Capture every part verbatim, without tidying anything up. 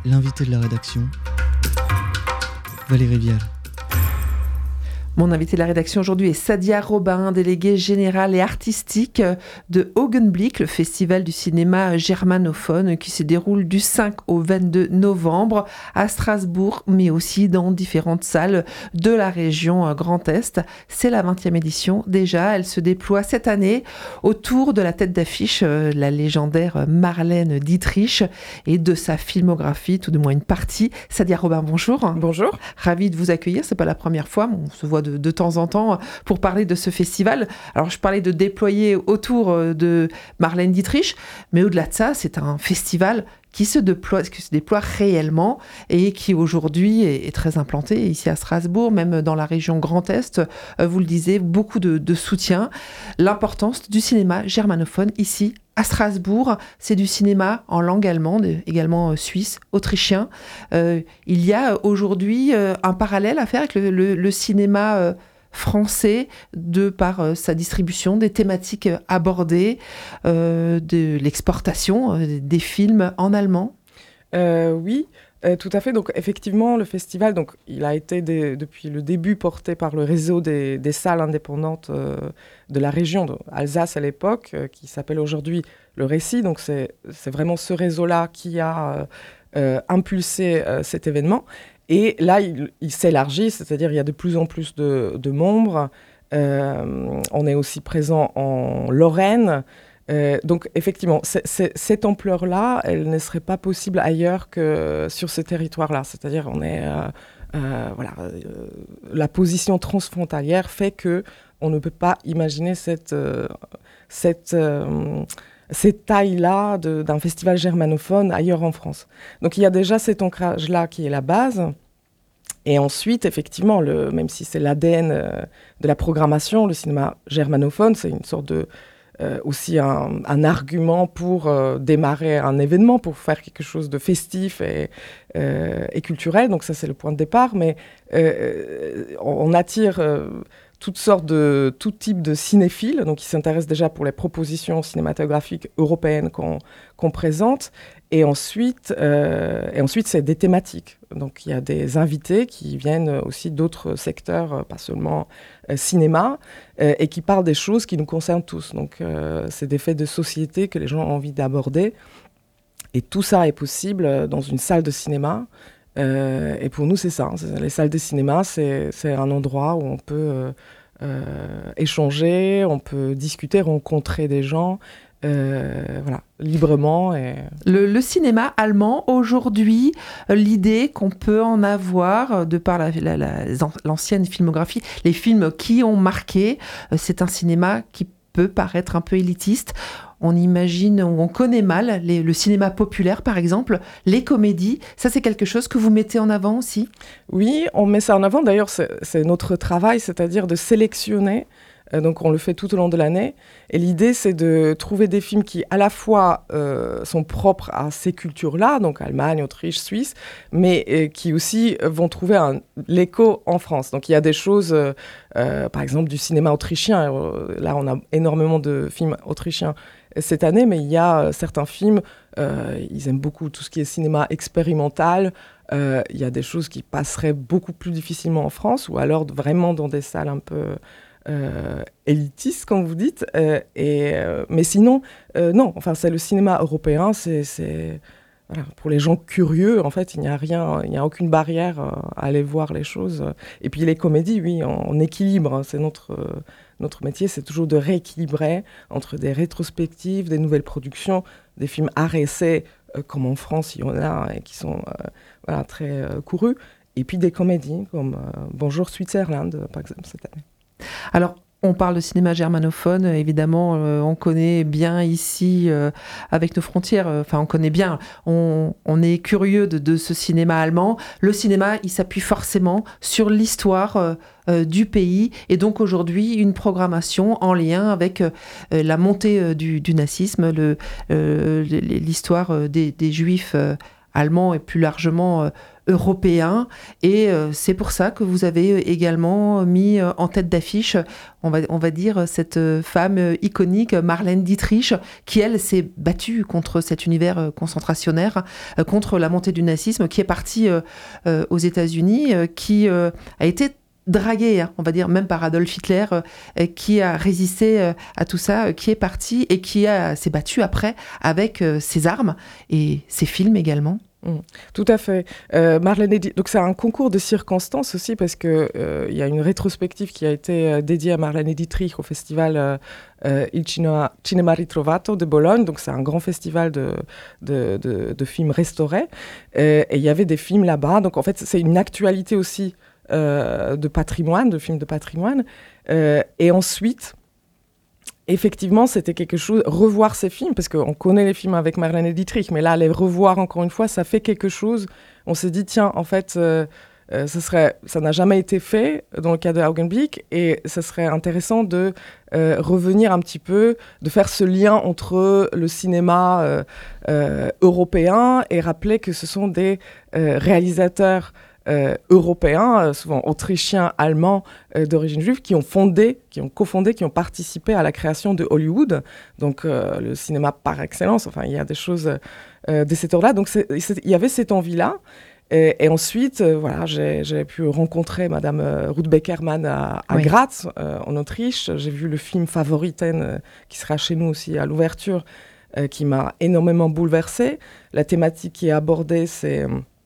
L'invité de la rédaction, Valérie Vial. Mon invité de la rédaction aujourd'hui est Sadia Robin, déléguée générale et artistique de Augenblick, le festival du cinéma germanophone qui se déroule du cinq au vingt-deux novembre à Strasbourg, mais aussi dans différentes salles de la région Grand Est. C'est la vingtième édition déjà. Elle se déploie cette année autour de la tête d'affiche, la légendaire Marlène Dietrich, et de sa filmographie, tout du moins une partie. Sadia Robin, bonjour. Bonjour. Ravie de vous accueillir. C'est pas la première fois, on se voit de De, de temps en temps pour parler de ce festival. Alors je parlais de déployer autour de Marlène Dietrich, mais au-delà de ça, c'est un festival qui se déploie, qui se déploie réellement et qui aujourd'hui est, est très implanté ici à Strasbourg, même dans la région Grand Est. Vous le disiez, beaucoup de, de soutien. L'importance du cinéma germanophone ici à Strasbourg, c'est du cinéma en langue allemande, également suisse, autrichien. Euh, il y a aujourd'hui euh, un parallèle à faire avec le, le, le cinéma euh, français, de par euh, sa distribution, des thématiques euh, abordées, euh, de l'exportation euh, des films en allemand. Euh, oui, euh, tout à fait. Donc effectivement, le festival, donc, il a été des, depuis le début porté par le réseau des, des salles indépendantes euh, de la région d'Alsace à l'époque, euh, qui s'appelle aujourd'hui le Récit. Donc c'est, c'est vraiment ce réseau-là qui a euh, impulsé euh, cet événement. Et là, il, il s'élargit, c'est-à-dire il y a de plus en plus de, de membres. Euh, on est aussi présent en Lorraine. Euh, donc effectivement, c'est, c'est, cette ampleur-là, elle ne serait pas possible ailleurs que sur ce territoire-là. C'est-à-dire, on est, euh, euh, voilà, euh, la position transfrontalière fait que on ne peut pas imaginer cette, euh, cette, euh, cette taille-là de, d'un festival germanophone ailleurs en France. Donc il y a déjà cet ancrage-là qui est la base. Et ensuite, effectivement, le, même si c'est l'A D N euh, de la programmation, le cinéma germanophone, c'est une sorte de Euh, aussi un, un argument pour euh, démarrer un événement, pour faire quelque chose de festif et, euh, et culturel. Donc ça, c'est le point de départ. Mais euh, on, on attire euh, toutes sortes de, tout type de cinéphiles, donc qui s'intéressent déjà pour les propositions cinématographiques européennes qu'on, qu'on présente. Et ensuite, euh, et ensuite, c'est des thématiques. Donc, il y a des invités qui viennent aussi d'autres secteurs, pas seulement euh, cinéma, euh, et qui parlent des choses qui nous concernent tous. Donc, euh, c'est des faits de société que les gens ont envie d'aborder. Et tout ça est possible dans une salle de cinéma. Euh, et pour nous, c'est ça. C'est, les salles de cinéma, c'est, c'est un endroit où on peut euh, euh, échanger, on peut discuter, rencontrer des gens. Euh, voilà, librement. Et... Le, le cinéma allemand, aujourd'hui, l'idée qu'on peut en avoir, de par la, la, la, l'ancienne filmographie, les films qui ont marqué, c'est un cinéma qui peut paraître un peu élitiste. On imagine, on connaît mal les, le cinéma populaire, par exemple, les comédies. Ça, c'est quelque chose que vous mettez en avant aussi ? Oui, on met ça en avant. D'ailleurs, c'est, c'est notre travail, c'est-à-dire de sélectionner. Donc on le fait tout au long de l'année. Et l'idée, c'est de trouver des films qui, à la fois, euh, sont propres à ces cultures-là, donc Allemagne, Autriche, Suisse, mais euh, qui aussi vont trouver un, l'écho en France. Donc il y a des choses, euh, euh, par exemple, du cinéma autrichien. Là, on a énormément de films autrichiens cette année, mais il y a euh, certains films, euh, ils aiment beaucoup tout ce qui est cinéma expérimental. Euh, il y a des choses qui passeraient beaucoup plus difficilement en France, ou alors vraiment dans des salles un peu... Euh, élitiste, comme vous dites, euh, et, euh, mais sinon, euh, non, enfin, c'est le cinéma européen, c'est, c'est voilà, pour les gens curieux, en fait, il n'y a rien, il n'y a aucune barrière euh, à aller voir les choses. Et puis les comédies, oui, on, on équilibre, hein, c'est notre, euh, notre métier, c'est toujours de rééquilibrer entre des rétrospectives, des nouvelles productions, des films art et essai, euh, comme en France, il y en a, et qui sont euh, voilà, très euh, courus, et puis des comédies, comme euh, Bonjour Switzerland, par exemple, cette année. Alors, on parle de cinéma germanophone, évidemment, euh, on connaît bien ici, euh, avec nos frontières, euh, enfin on connaît bien, on, on est curieux de, de ce cinéma allemand. Le cinéma, il s'appuie forcément sur l'histoire euh, euh, du pays, et donc aujourd'hui, une programmation en lien avec euh, la montée euh, du, du nazisme, le, euh, l'histoire euh, des, des juifs euh, allemands et plus largement euh, européen. Et euh, c'est pour ça que vous avez également mis euh, en tête d'affiche, on va, on va dire, cette euh, femme euh, iconique, Marlène Dietrich, qui, elle, s'est battue contre cet univers euh, concentrationnaire, euh, contre la montée du nazisme, qui est partie euh, euh, aux États-Unis, euh, qui euh, a été draguée, hein, on va dire, même par Adolf Hitler, euh, qui a résisté euh, à tout ça, euh, qui est parti et qui a, s'est battu après avec euh, ses armes et ses films également. Mmh, tout à fait. Euh, Marlène Dietrich, donc c'est un concours de circonstances aussi parce que euh, il y a une rétrospective qui a été euh, dédiée à Marlène Dietrich au festival euh, euh, Il Cinema, Cinema Ritrovato de Bologne. Donc c'est un grand festival de, de, de, de films restaurés. Euh, et il y avait des films là-bas. Donc en fait c'est une actualité aussi euh, de patrimoine, de films de patrimoine. Euh, et ensuite, effectivement, c'était quelque chose, revoir ces films, parce qu'on connaît les films avec Marlène Dietrich, mais là, les revoir encore une fois, ça fait quelque chose. On s'est dit, tiens, en fait, euh, euh, ça, serait, ça n'a jamais été fait dans le cas de Augenblick, et ça serait intéressant de euh, revenir un petit peu, de faire ce lien entre le cinéma euh, euh, européen et rappeler que ce sont des euh, réalisateurs Euh, européens, euh, souvent autrichiens, allemands, euh, d'origine juive, qui ont fondé, qui ont cofondé, qui ont participé à la création de Hollywood, donc euh, le cinéma par excellence. Enfin, il y a des choses euh, de cet ordre-là. Donc, c'est, c'est, il y avait cette envie-là. Et, et ensuite, euh, voilà, j'ai, j'ai pu rencontrer Madame euh, Ruth Beckermann à, à oui. Graz, euh, en Autriche. J'ai vu le film Favoriten, euh, qui sera chez nous aussi à l'ouverture, euh, qui m'a énormément bouleversée. La thématique qui est abordée, c'est...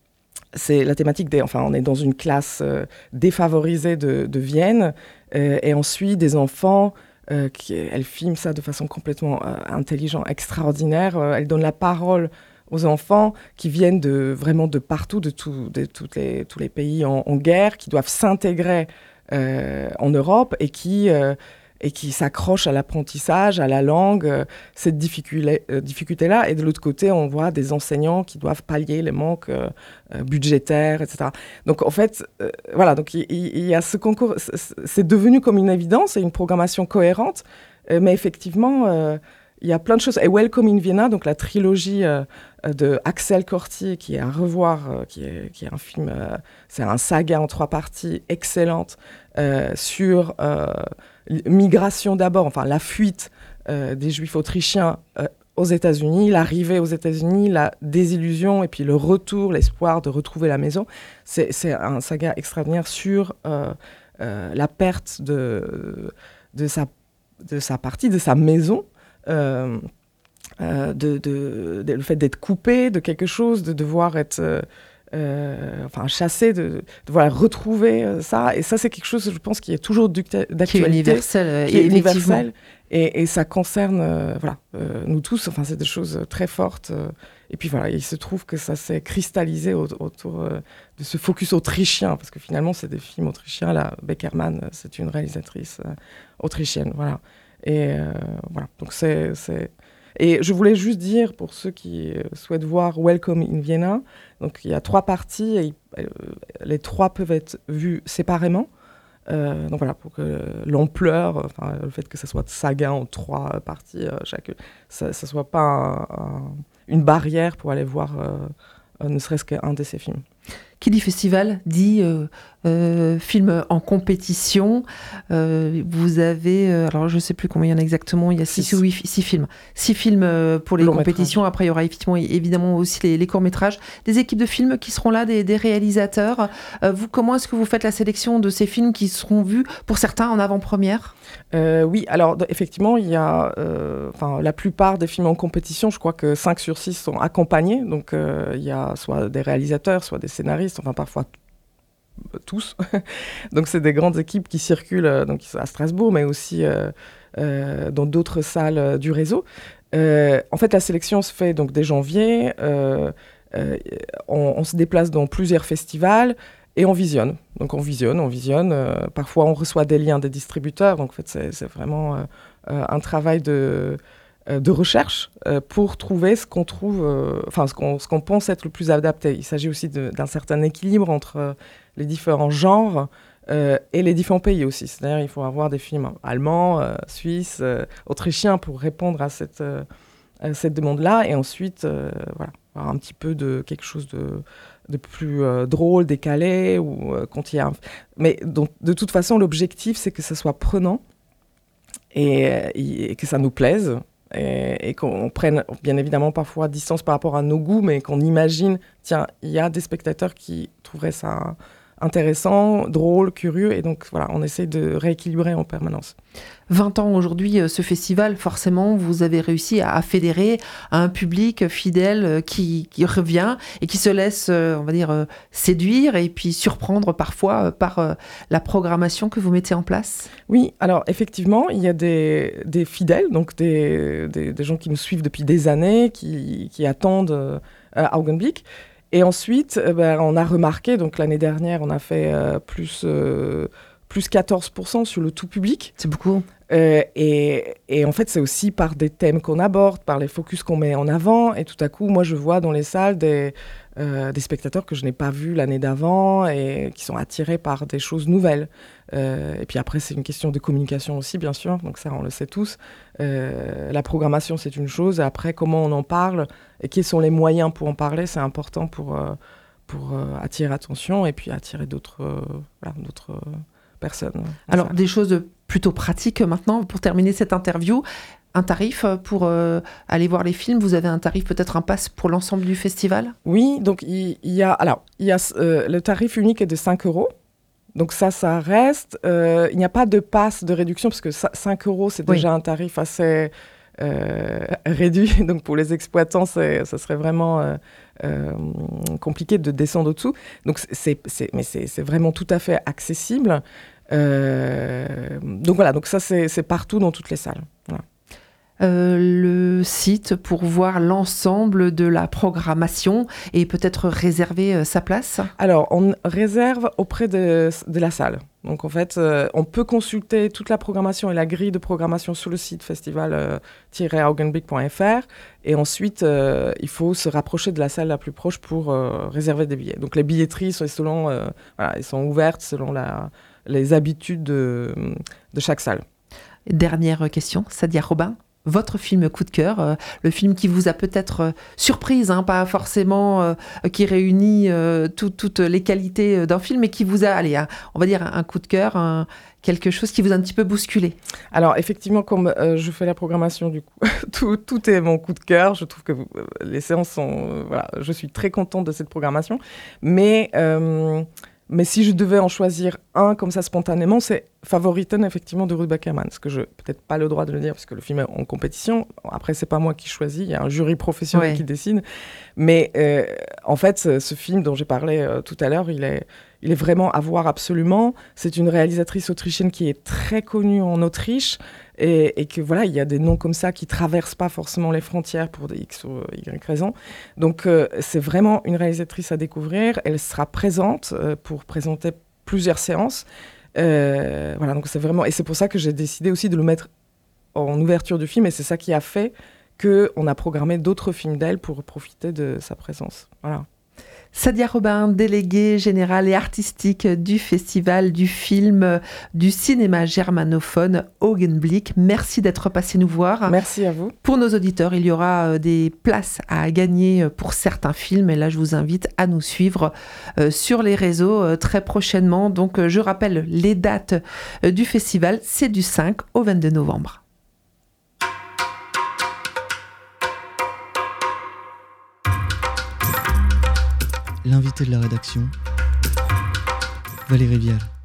C'est la thématique des... Enfin, on est dans une classe euh, défavorisée de, de Vienne, euh, et ensuite des enfants, euh, qui, elle filme ça de façon complètement euh, intelligente, extraordinaire. Euh, elle donne la parole aux enfants qui viennent de, vraiment de partout, de, tout, de toutes les, tous les pays en, en guerre, qui doivent s'intégrer euh, en Europe et qui... Euh, et qui s'accrochent à l'apprentissage, à la langue, euh, cette difficulté, euh, difficulté-là. Et de l'autre côté, on voit des enseignants qui doivent pallier les manques euh, euh, budgétaires, et cetera. Donc, en fait, euh, voilà, donc il y, y a ce concours, c'est devenu comme une évidence et une programmation cohérente, euh, mais effectivement, euh, il y a plein de choses. Et Welcome in Vienna, donc la trilogie euh, de Axel Corti, qui est à revoir, euh, qui, est, qui est un film, euh, c'est un saga en trois parties excellente euh, sur... Euh, migration d'abord, enfin la fuite euh, des Juifs autrichiens euh, aux États-Unis, l'arrivée aux États-Unis, la désillusion et puis le retour, l'espoir de retrouver la maison. C'est, c'est un saga extraordinaire sur euh, euh, la perte de, de, sa, de sa partie, de sa maison, euh, euh, de, de, de, le fait d'être coupé de quelque chose, de devoir être... Euh, Euh, enfin chassé, de, de voilà, retrouver euh, ça. Et ça, c'est quelque chose, je pense, qui est toujours d'actualité. Qui est universel. Euh, qui est universel. Et, et ça concerne euh, voilà, euh, nous tous. Enfin, c'est des choses très fortes. Euh, et puis voilà, il se trouve que ça s'est cristallisé au, autour euh, de ce focus autrichien. Parce que finalement, c'est des films autrichiens. Là, Beckermann, c'est une réalisatrice euh, autrichienne. Voilà. Et euh, voilà. Donc, c'est... c'est... Et je voulais juste dire, pour ceux qui souhaitent voir Welcome in Vienna, donc il y a trois parties, et euh, les trois peuvent être vues séparément. Euh, donc voilà, pour que l'ampleur, enfin, le fait que ça soit saga en trois parties, euh, chaque, ça ne soit pas un, un, une barrière pour aller voir euh, ne serait-ce qu'un de ces films. Qui dit festival dit euh, euh, film en compétition. Euh, vous avez, euh, alors je ne sais plus combien il y en a exactement, il y a six, six ou huit six films. Six films euh, pour les Long compétitions. Métrage. Après, il y aura effectivement, évidemment aussi les, les courts-métrages. Des équipes de films qui seront là, des, des réalisateurs. Euh, vous, comment est-ce que vous faites la sélection de ces films qui seront vus, pour certains, en avant-première ? euh, Oui, alors effectivement, il y a euh, la plupart des films en compétition, je crois que cinq sur six sont accompagnés. Donc euh, il y a soit des réalisateurs, soit des scénaristes, enfin parfois t- tous. Donc c'est des grandes équipes qui circulent euh, donc, à Strasbourg, mais aussi euh, euh, dans d'autres salles euh, du réseau. Euh, en fait, la sélection se fait donc dès janvier. Euh, euh, on, on se déplace dans plusieurs festivals et on visionne. Donc on visionne, on visionne. Euh, parfois, on reçoit des liens des distributeurs. Donc en fait, c'est, c'est vraiment euh, euh, un travail de... de recherche euh, pour trouver ce qu'on trouve, euh, enfin ce qu'on, ce qu'on pense être le plus adapté. Il s'agit aussi de, d'un certain équilibre entre euh, les différents genres euh, et les différents pays aussi. C'est-à-dire il faut avoir des films allemands, euh, suisses, euh, autrichiens pour répondre à cette, euh, à cette demande-là. Et ensuite, euh, voilà, Alors, un petit peu de quelque chose de, de plus euh, drôle, décalé, ou euh, quand il y a un... Mais donc, de toute façon, l'objectif, c'est que ça soit prenant et, et que ça nous plaise. Et, et qu'on prenne bien évidemment parfois distance par rapport à nos goûts, mais qu'on imagine, tiens, il y a des spectateurs qui trouveraient ça intéressant, drôle, curieux, et donc voilà, on essaie de rééquilibrer en permanence. vingt ans aujourd'hui, ce festival, forcément, vous avez réussi à fédérer un public fidèle qui, qui revient et qui se laisse, on va dire, séduire et puis surprendre parfois par la programmation que vous mettez en place. Oui, alors effectivement, il y a des, des fidèles, donc des, des, des gens qui nous suivent depuis des années, qui, qui attendent euh, Augenblick. Et ensuite, euh, ben, on a remarqué, donc l'année dernière, on a fait euh, plus, euh, plus quatorze pour cent sur le tout public. C'est beaucoup. Euh, et, et en fait, c'est aussi par des thèmes qu'on aborde, par les focus qu'on met en avant. Et tout à coup, moi, je vois dans les salles des, euh, des spectateurs que je n'ai pas vus l'année d'avant et qui sont attirés par des choses nouvelles. Euh, et puis après, c'est une question de communication aussi, bien sûr. Donc ça, on le sait tous. Euh, la programmation, c'est une chose. Et après, comment on en parle et quels sont les moyens pour en parler, c'est important pour, euh, pour euh, attirer l'attention et puis attirer d'autres, euh, voilà, d'autres euh, personnes. Alors, des choses plutôt pratiques maintenant, pour terminer cette interview. Un tarif pour euh, aller voir les films, vous avez un tarif, peut-être un pass pour l'ensemble du festival ? Oui, donc il, il y a, alors, il y a euh, le tarif unique est de cinq euros. Donc ça, ça reste. Euh, il n'y a pas de passe de réduction parce que cinq euros, c'est déjà oui. un tarif assez euh, réduit. Donc pour les exploitants, ça serait vraiment euh, euh, compliqué de descendre au-dessous. Donc c'est, c'est, mais c'est, c'est vraiment tout à fait accessible. Euh, donc voilà, donc ça c'est, c'est partout dans toutes les salles. Voilà. Euh, le site pour voir l'ensemble de la programmation et peut-être réserver euh, sa place ? Alors, on réserve auprès de, de la salle. Donc, en fait, euh, on peut consulter toute la programmation et la grille de programmation sur le site festival tiret augenblick point f r. Et ensuite, euh, il faut se rapprocher de la salle la plus proche pour euh, réserver des billets. Donc, les billetteries sont, selon, euh, voilà, elles sont ouvertes selon la, les habitudes de, de chaque salle. Dernière question, Sadia Robin. Votre film coup de cœur, euh, le film qui vous a peut-être euh, surprise, hein, pas forcément euh, qui réunit euh, tout, toutes les qualités d'un film, mais qui vous a, allez, un, on va dire un, un coup de cœur, un, quelque chose qui vous a un petit peu bousculé. Alors effectivement, comme euh, je fais la programmation, du coup, tout, tout est mon coup de cœur. Je trouve que vous, les séances sont, euh, voilà, je suis très contente de cette programmation, mais euh, Mais si je devais en choisir un comme ça spontanément, c'est Favoriten, effectivement, de Ruth Beckerman. Ce que je n'ai peut-être pas le droit de le dire parce que le film est en compétition. Après, ce n'est pas moi qui choisis, il y a un jury professionnel ouais. qui décide. Mais euh, en fait, ce, ce film dont j'ai parlé euh, tout à l'heure, il est, il est vraiment à voir absolument. C'est une réalisatrice autrichienne qui est très connue en Autriche. Et, et que voilà, il y a des noms comme ça qui ne traversent pas forcément les frontières pour des X ou Y raisons. Donc, euh, c'est vraiment une réalisatrice à découvrir. Elle sera présente euh, pour présenter plusieurs séances. Euh, voilà, donc c'est vraiment... Et c'est pour ça que j'ai décidé aussi de le mettre en ouverture du film. Et c'est ça qui a fait qu'on a programmé d'autres films d'elle pour profiter de sa présence. Voilà. Sadia Robin, déléguée générale et artistique du Festival du film du cinéma germanophone Augenblick. Merci d'être passé nous voir. Merci à vous. Pour nos auditeurs, il y aura des places à gagner pour certains films. Et là, je vous invite à nous suivre sur les réseaux très prochainement. Donc, je rappelle les dates du festival. C'est du cinq au vingt-deux novembre. L'invité de la rédaction, Valérie Vial.